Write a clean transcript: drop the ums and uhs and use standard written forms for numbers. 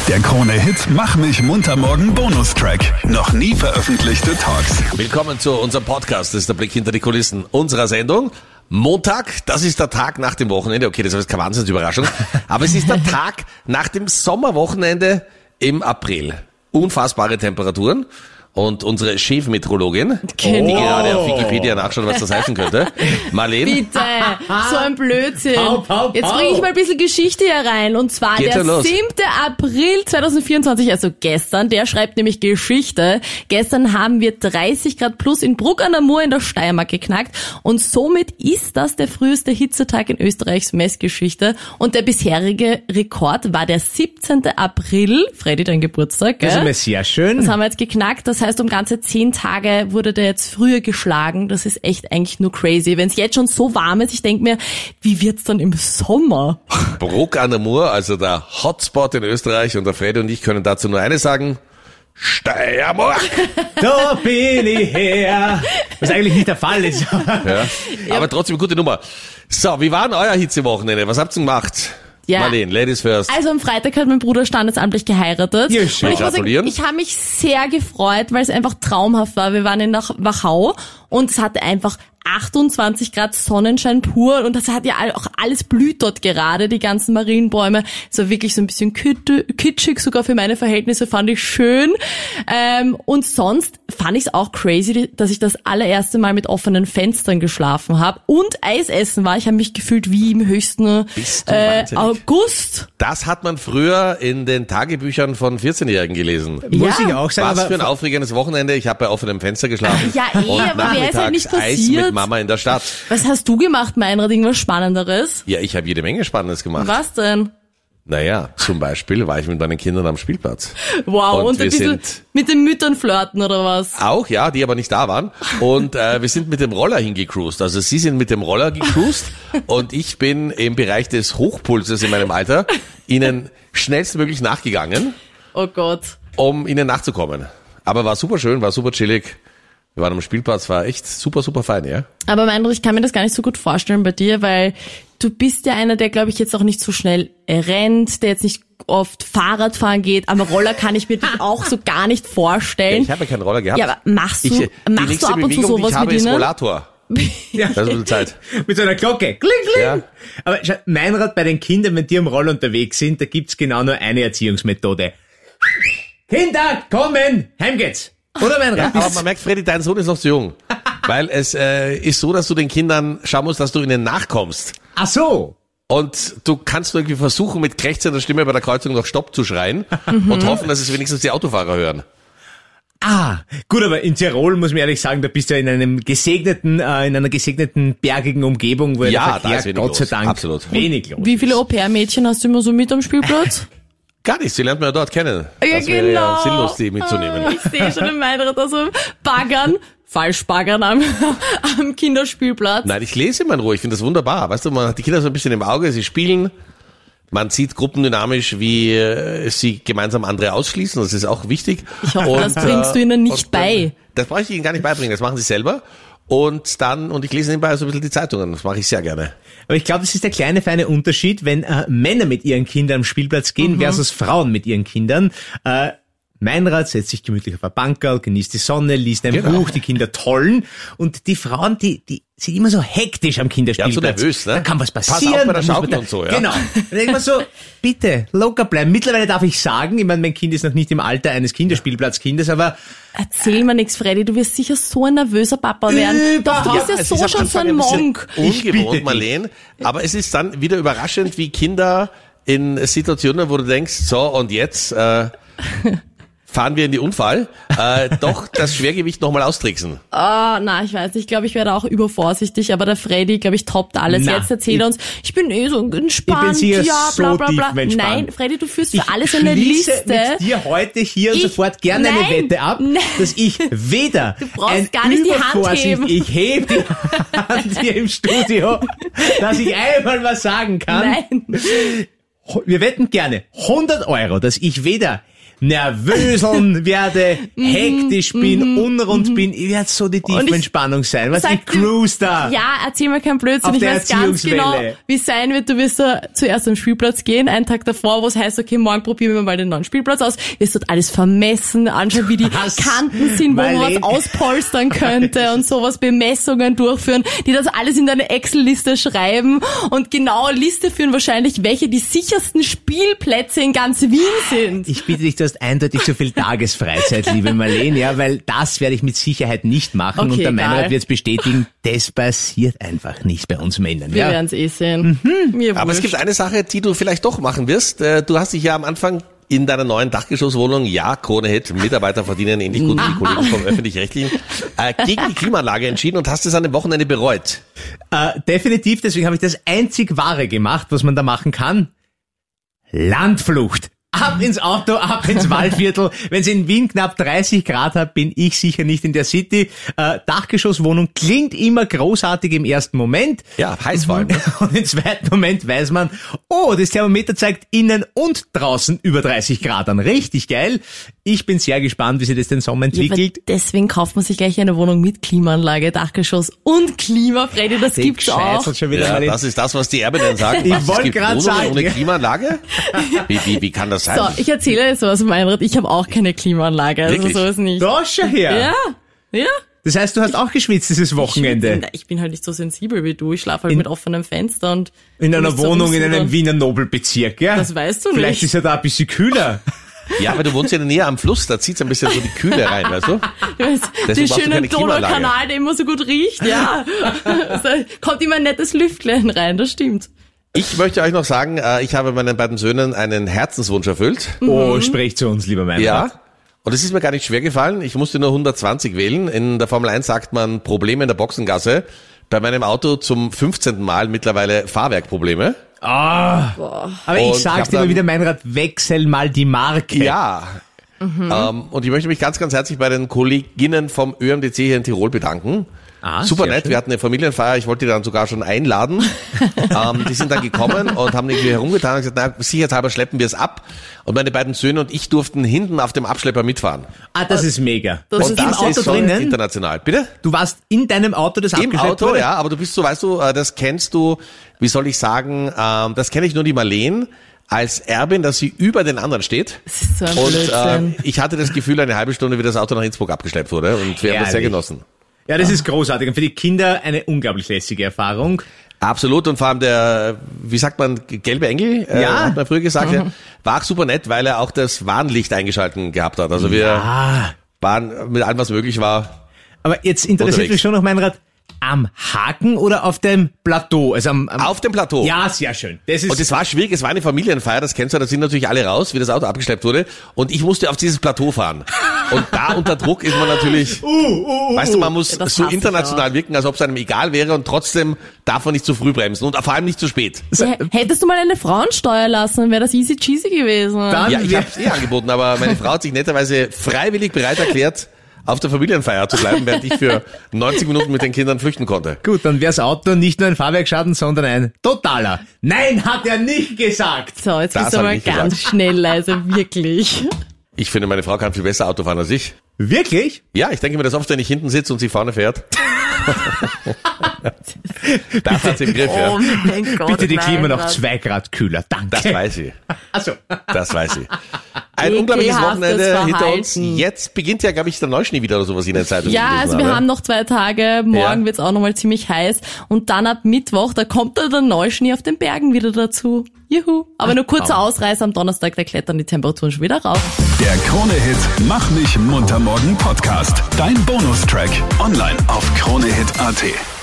Der Krone-Hit Mach mich munter morgen Bonustrack. Noch nie veröffentlichte Talks. Willkommen zu unserem Podcast. Das ist der Blick hinter die Kulissen unserer Sendung. Montag, das ist der Tag nach dem Wochenende. Okay, das ist keine Wahnsinnsüberraschung. Aber es ist der Tag nach dem Sommerwochenende im April. Unfassbare Temperaturen. Und unsere Chefmeteorologin, die gerade auf Wikipedia nachschaut, was das heißen könnte, Marlene. Bitte, so ein Blödsinn. Jetzt bringe ich mal ein bisschen Geschichte hier rein. Und zwar der 7. April 2024, also gestern, der schreibt nämlich Geschichte. Gestern haben wir 30 Grad plus in Bruck an der Mur in der Steiermark geknackt. Und somit ist das der früheste Hitzetag in Österreichs Messgeschichte. Und der bisherige Rekord war der 17. April. Freddy, dein Geburtstag, gell? Das ist immer sehr schön. Das haben wir jetzt geknackt. Das heißt, um ganze 10 Tage wurde der jetzt früher geschlagen. Das ist echt eigentlich nur crazy. Wenn es jetzt schon so warm ist, ich denke mir, wie wird's dann im Sommer? Bruck an der Mur, also der Hotspot in Österreich, und der Freddy und ich können dazu nur eines sagen: Steiermark! Da bin ich her. Was eigentlich nicht der Fall ist. Ja, aber trotzdem gute Nummer. So, wie war denn euer Hitzewochenende? Was habt ihr gemacht? Ja. Marlene, Ladies first. Also am Freitag hat mein Bruder standesamtlich geheiratet. Ja, schön. Und ich muss sagen, Gratulieren. ich habe mich sehr gefreut, weil es einfach traumhaft war. Wir waren in Wachau und es hatte einfach 28 Grad Sonnenschein pur und das hat ja auch alles blüht dort gerade, die ganzen Marienbäume. So wirklich so ein bisschen kitschig, sogar für meine Verhältnisse, fand ich schön. Und sonst fand ich es auch crazy, dass ich das allererste Mal mit offenen Fenstern geschlafen habe und Eis essen war. Ich habe mich gefühlt wie im höchsten August. Das hat man früher in den Tagebüchern von 14-Jährigen gelesen. Muss ich auch sagen. Was für ein aufregendes Wochenende. Ich habe bei offenem Fenster geschlafen. Ja, und aber wer ist halt nicht nachmittags Eis passiert? mit Mama in der Stadt. Was hast du gemacht, Meinrad? Irgendwas Spannenderes? Ja, ich habe jede Menge Spannendes gemacht. Was denn? Naja, zum Beispiel war ich mit meinen Kindern am Spielplatz. Wow, und wir ein bisschen sind mit den Müttern flirten oder was? auch, ja, die aber nicht da waren. Und wir sind mit dem Roller hingecruised. Also sie sind mit dem Roller gecruised und ich bin im Bereich des Hochpulses in meinem Alter ihnen schnellstmöglich nachgegangen, Oh Gott. um ihnen nachzukommen. Aber war super schön, war super chillig. Wir waren am Spielplatz, war echt super, super fein, ja. Aber Meinrad, ich kann mir das gar nicht so gut vorstellen bei dir, weil du bist ja einer, der, glaube ich, jetzt auch nicht so schnell rennt, der jetzt nicht oft Fahrrad fahren geht. Am Roller kann ich mir das auch so gar nicht vorstellen. Ich habe ja keinen Roller gehabt. Ja, aber machst du die nächste ab und zu Bewegung, die sowas ich habe, mit ist ihnen? Rollator. Ja. Das ist ein bisschen Zeit. Mit so einer Glocke. Kling, kling. Ja. Aber schau, Meinrad, bei den Kindern, wenn die am Roller unterwegs sind, da gibt's genau nur eine Erziehungsmethode. Kinder, kommen, heim geht's. Oder Meinrad? Ja, aber man merkt, Freddy, dein Sohn ist noch zu jung. Weil es ist so, dass du den Kindern schauen musst, dass du ihnen nachkommst. Ach so. Und du kannst nur irgendwie versuchen, mit krächzender Stimme bei der Kreuzung noch Stopp zu schreien und hoffen, dass es wenigstens die Autofahrer hören. Ah, gut, aber in Tirol muss man ehrlich sagen, da bist du ja in einer gesegneten bergigen Umgebung, wo Ja, der da Verkehr ist wenig Gott sei los. Dank Absolut. wenig los. Wie viele Au-pair-Mädchen hast du immer so mit am Spielplatz? Gar nicht, sie lernt man ja dort kennen. Ja, Das wäre ja sinnlos, die mitzunehmen. Ich sehe schon den Meinrad also baggern, falsch baggern am Kinderspielplatz. Nein, ich lese immer in Ruhe, ich finde das wunderbar. Weißt du, man hat die Kinder so ein bisschen im Auge, sie spielen, man sieht gruppendynamisch, wie sie gemeinsam andere ausschließen, das ist auch wichtig. Ich hoffe, das bringst du ihnen nicht bei. Das brauche ich ihnen gar nicht beibringen, das machen sie selber. Und ich lese nebenbei so ein bisschen die Zeitungen, das mache ich sehr gerne. Aber ich glaube, das ist der kleine feine Unterschied, wenn Männer mit ihren Kindern am Spielplatz gehen versus Frauen mit ihren Kindern. Meinrad setzt sich gemütlich auf ein Bankerl, genießt die Sonne, liest ein Buch, die Kinder tollen. Und die Frauen, die sind immer so hektisch am Kinderspielplatz. Ja, so nervös, ne? Da kann was Pass passieren. auf bei der da muss man Schaukel und so, ja. Genau. Da denkt man so, bitte, locker bleiben. Mittlerweile darf ich sagen, ich meine, mein Kind ist noch nicht im Alter eines Kinderspielplatzkindes, aber Erzähl mir nichts, Freddy, du wirst sicher so ein nervöser Papa werden. Doch, du bist ja es so ist am schon so Anfang ein bisschen Monk. Ungewohnt, Marlene. Aber es ist dann wieder überraschend, wie Kinder in Situationen, wo du denkst, so und jetzt fahren wir in die Unfall, doch das Schwergewicht nochmal austricksen. Na, ich weiß nicht, ich glaube, ich werde auch übervorsichtig, aber der Freddy, glaube ich, toppt alles. Na, Jetzt erzähl uns, ich bin so entspannt, Ich bin sicher ja, so bla bla bla. tiefenentspannt. Nein, Freddy, du führst für ich alles eine schließe Liste. mit dir heute hier und sofort gerne eine Nein, Wette ab, nein. dass ich weder Du brauchst ein gar nicht die Hand Übervorsicht, heben. ich hebe die Hand hier im Studio, dass ich einmal was sagen kann. Nein. Wir wetten gerne 100 €, dass ich weder nervöseln werde, hektisch bin, unrund bin. Ich werde so die tiefe Entspannung sein. Was ich cruise da. Ja, erzähl mir keinen Blödsinn. Auf Ich der weiß ganz genau, Erziehungswelle. wie es sein wird. Du wirst da zuerst am Spielplatz gehen, einen Tag davor, wo es heißt, okay, morgen probieren wir mal den neuen Spielplatz aus. Wirst dort alles vermessen, anschauen, wie die Was? Kanten sind, wo man Marlene. was auspolstern könnte und sowas, Bemessungen durchführen, die das alles in deine Excel-Liste schreiben und genaue Liste führen wahrscheinlich, welche die sichersten Spielplätze in ganz Wien sind. Ich bitte dich, du hast eindeutig zu viel Tagesfreizeit, liebe Marlene, ja, weil das werde ich mit Sicherheit nicht machen Okay, und der egal. Meinrad wird es bestätigen, das passiert einfach nicht bei uns Männern. Wir Ja. werden es eh sehen. Mir Aber es wurscht. gibt eine Sache, die du vielleicht doch machen wirst. Du hast dich ja am Anfang in deiner neuen Dachgeschosswohnung, ja, Krone Hit, Mitarbeiter verdienen ähnlich gut wie die Kollegen vom Öffentlich-Rechtlichen, gegen die Klimaanlage entschieden und hast es an dem Wochenende bereut. Definitiv, deswegen habe ich das einzig Wahre gemacht, was man da machen kann. Landflucht. Ab ins Auto, ab ins Waldviertel. Wenn es in Wien knapp 30 Grad hat, bin ich sicher nicht in der City. Dachgeschosswohnung klingt immer großartig im ersten Moment. Ja, heiß vor allem. Ne? Und im zweiten Moment weiß man, oh, das Thermometer zeigt innen und draußen über 30 Grad an. Richtig geil. Ich bin sehr gespannt, wie sich das den Sommer Ja, aber entwickelt. deswegen kauft man sich gleich eine Wohnung mit Klimaanlage, Dachgeschoss und Klima, Freddy, das gibt's auch. Gescheißelt schon wieder Ja, mal. das ist das, was die Erbinnen sagen. Ich Was, es wollte gibt gerade Wohnungen sagen, ohne ja. Klimaanlage? Wie kann das sein? So, ich erzähle jetzt was, Meinrad. Ich habe auch keine Klimaanlage, also Wirklich? sowas nicht. Da schau her. Ja. Das heißt, du hast auch geschwitzt dieses Wochenende. Ich bin halt nicht so sensibel wie du. Ich schlafe halt mit offenem Fenster und In einer nicht so Wohnung in einem rumsudern. Wiener Nobelbezirk, ja? Das weißt du Vielleicht nicht. ist ja da ein bisschen kühler. Ja, aber du wohnst ja näher am Fluss, da zieht's ein bisschen so die Kühle rein, weißt du? Den Deswegen brauchst du schönen keine Klimaanlage. Donaukanal, der immer so gut riecht, ja. Da kommt immer ein nettes Lüftlein rein, das stimmt. Ich möchte euch noch sagen, ich habe meinen beiden Söhnen einen Herzenswunsch erfüllt. Oh, sprich zu uns, lieber Meinrad. Ja. Und es ist mir gar nicht schwer gefallen. Ich musste nur 120 wählen. In der Formel 1 sagt man Probleme in der Boxengasse. Bei meinem Auto zum 15. Mal mittlerweile Fahrwerkprobleme. Aber Und ich ich sag's hab dir immer dann- wieder, Meinrad, wechsel mal die Marke. Ja. Und ich möchte mich ganz, ganz herzlich bei den Kolleginnen vom ÖMDC hier in Tirol bedanken. Super sehr nett, schön. wir hatten eine Familienfeier, ich wollte die dann sogar schon einladen. Die sind dann gekommen und haben irgendwie herumgetan und gesagt, na, sicherheitshalber schleppen wir es ab. Und meine beiden Söhne und ich durften hinten auf dem Abschlepper mitfahren. Das ist mega. Das Und ist im das Auto ist so drinnen? international. Bitte? Du warst in deinem Auto, das Im abgeschleppt Auto, wurde? ja, aber du bist so, weißt du, das kennst du, wie soll ich sagen, das kenne ich nur die Marlene als Erbin, dass sie über den anderen steht. Das ist so ein Und Blödsinn. ich hatte das Gefühl, eine halbe Stunde, wie das Auto nach Innsbruck abgeschleppt wurde und wir haben das sehr Herrlich. genossen. Ja, das ist großartig. Und für die Kinder eine unglaublich lässige Erfahrung. Absolut, und vor allem der, wie sagt man, gelbe Engel, Ja. hat man früher gesagt, war auch super nett, weil er auch das Warnlicht eingeschalten gehabt hat. Also wir waren mit allem, was möglich war. Aber jetzt interessiert Unterwegs. mich schon noch, Meinrad, am Haken oder auf dem Plateau? Also am Auf dem Plateau. Ja, sehr schön. Das ist Und es war schwierig, es war eine Familienfeier, das kennst du, da sind natürlich alle raus, wie das Auto abgeschleppt wurde. Und ich musste auf dieses Plateau fahren. Und da unter Druck ist man natürlich, weißt du, man muss Das so hasse ich international wirken, als ob es einem egal wäre und trotzdem darf man nicht zu früh bremsen und vor allem nicht zu spät. Hättest du mal eine Frauensteuer lassen, dann wäre das easy cheesy gewesen. Dann Ja, ich wär- habe es angeboten, aber meine Frau hat sich netterweise freiwillig bereit erklärt, auf der Familienfeier zu bleiben, während ich für 90 Minuten mit den Kindern flüchten konnte. Gut, dann wär's Auto nicht nur ein Fahrwerksschaden, sondern ein totaler. Nein, hat er nicht gesagt. So, jetzt Das bist du hab mal ich nicht ganz schnell leise, wirklich. Ich finde, meine Frau kann viel besser Auto fahren als ich. Wirklich? Ja, ich denke mir das oft, wenn ich hinten sitze und sie vorne fährt. Das hat sie im Griff, ja. Oh mein Gott. Bitte die Klima noch Meinrad. 2 Grad kühler. Danke. Das weiß sie. Also, Das weiß sie. Ein Ekelhaftes unglaubliches Wochenende hinter uns. Verhalten. Jetzt beginnt ja, glaube ich, der Neuschnee wieder oder sowas in der Zeitung. Ja, gelesen also wir habe. haben noch 2 Tage, morgen Ja. wird's auch nochmal ziemlich heiß und dann ab Mittwoch, da kommt dann der Neuschnee auf den Bergen wieder dazu. Juhu. Aber nur kurzer Ausreißer am Donnerstag, da klettern die Temperaturen schon wieder rauf. Der Krone-Hit Mach mich munter morgen Podcast. Dein Bonustrack. Online auf kronehit.at.